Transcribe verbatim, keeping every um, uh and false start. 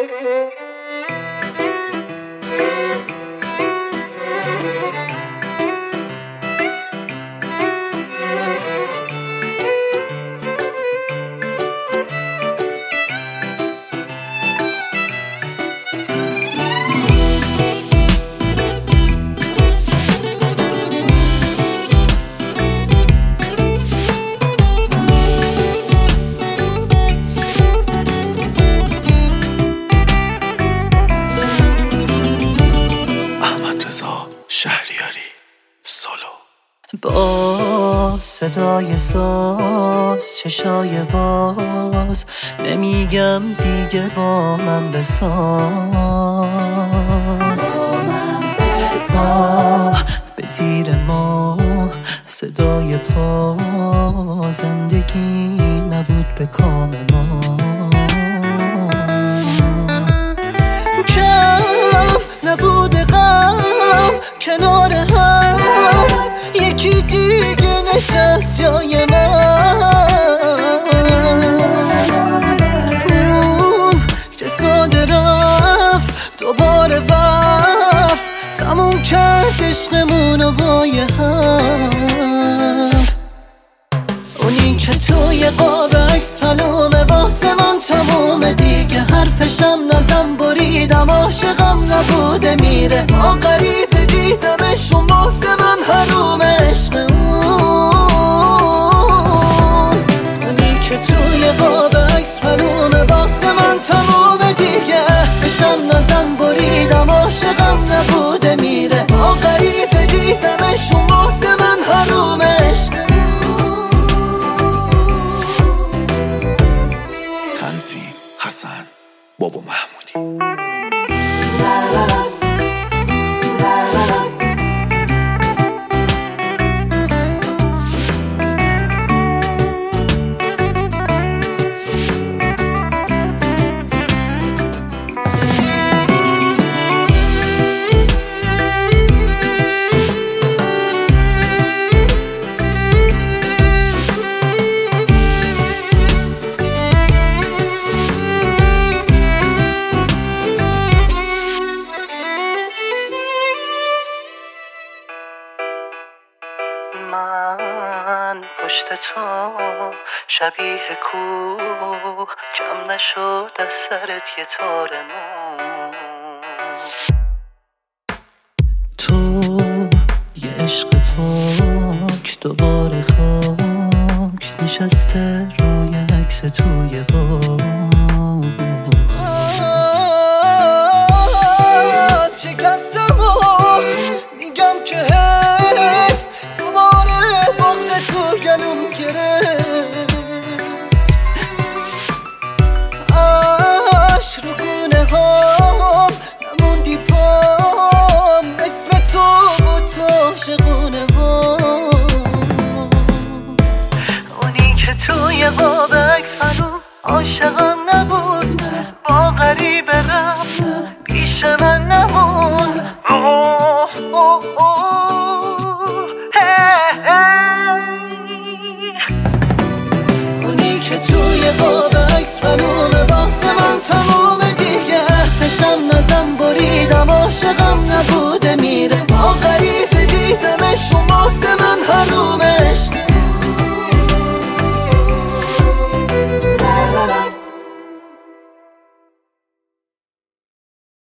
شهریاری سولو. با صدای ساز چشای باز نمیگم دیگه با من بساز، آه به زیر ما صدای پا زندگی نبود به کام ما، کم نبود غم کنار هم یکی دیگه نشست جای من، اون که ساده رفت دوباره بفت تموم کرد عشقمونو با یه هم، اونی که توی قاب عکس معلومه واسه من تمومه دیگه، حرفشم نزن بریدم عاشقم نبوده میره، ما غریبه دیدمشون واسه من حروم عشق اون، اونی که توی قاب عکس معلومه واسه من تمومه دیگه، حرفشم نزن بریدم عاشقم نبوده میره، ما غریبه دیدمشون واسه من حروم عشق اون. تنظیم حسن بابا محمودی. من پشت تو شبیه کوه کم نشد از سرت یه تار مو، تو یه عشق تاک دوباره خاک نشسته روی عکس توی غار، شکستم و میگم که حیف دوباره بغض تو گلوم گرفت، عشق رو گونه هام نموندی پام، اسم تو بود تو عاشقونه هام، اونی که توی قاب عکس هنوز عاشقم نبود با غریبه رفت پیش من